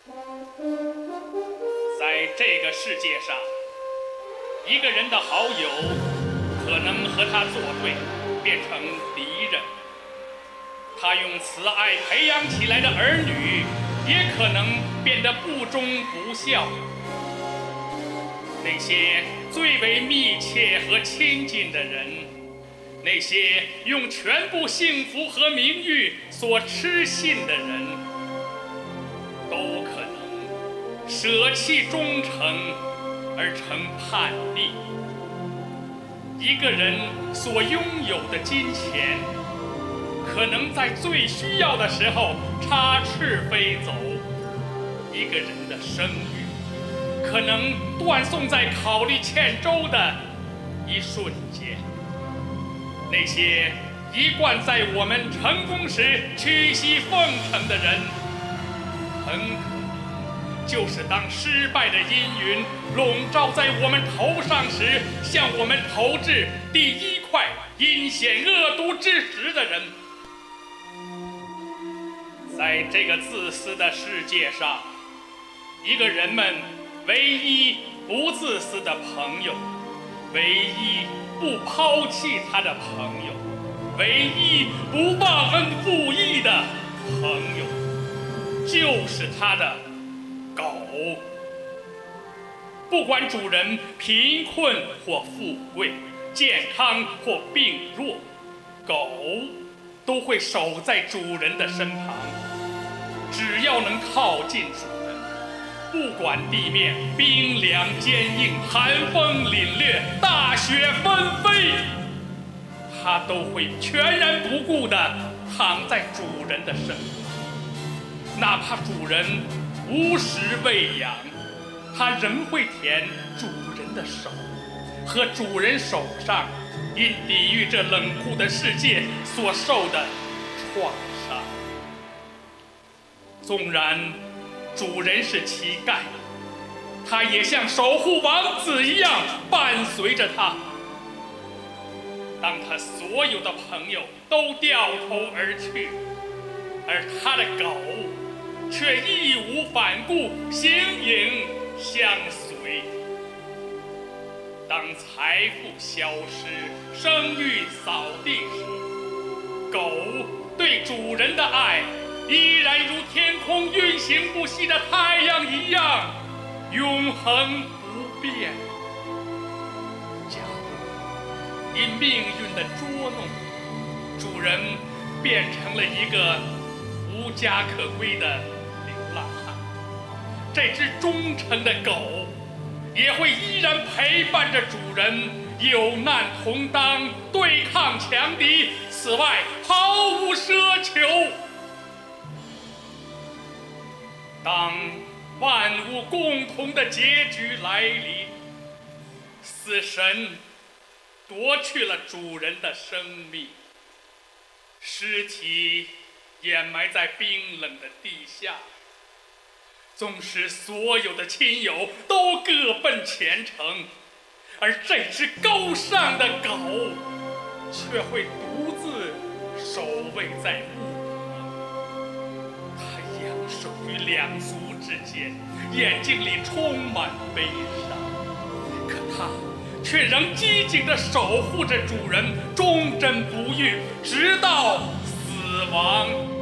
在这个世界上，一个人的好友可能和他作对，变成敌人；他用慈爱培养起来的儿女，也可能变得不忠不孝。那些最为密切和亲近的人，那些用全部幸福和名誉所痴信的人，都可能舍弃忠诚而成叛逆。一个人所拥有的金钱，可能在最需要的时候插翅飞走；一个人的声誉，可能断送在考虑欠周的一瞬间。那些一贯在我们成功时屈膝奉承的人，很可能就是当失败的阴云笼罩在我们头上时，向我们投掷第一块阴险恶毒之石的人。在这个自私的世界上，一个人们唯一不自私的朋友，唯一不抛弃他的朋友，唯一不忘恩负义的朋友，就是他的狗。不管主人贫困或富贵，健康或病弱，狗都会守在主人的身旁。只要能靠近主人，不管地面冰凉坚硬，寒风凛冽，大雪纷飞，它都会全然不顾地躺在主人的身旁。哪怕主人无食喂养，它仍会舔主人的手，和主人手上因抵御这冷酷的世界所受的创伤。纵然主人是乞丐，他也像守护王子一样伴随着他。当他所有的朋友都掉头而去，而他的狗却义无反顾，形影相随。当财富消失，声誉扫地时，狗对主人的爱依然如天空运行不息的太阳一样永恒不变。假如因命运的捉弄，主人变成了一个无家可归的流浪汉，这只忠诚的狗也会依然陪伴着主人，有难同当，对抗强敌，此外毫无奢求。当万物共同的结局来临，死神夺去了主人的生命，尸体掩埋在冰冷的地下，纵使所有的亲友都各奔前程，而这只高尚的狗却会独自守卫在墓旁。它仰首于两足之间，眼睛里充满悲伤，可它却仍机警地守护着主人，忠贞不渝，直到死亡。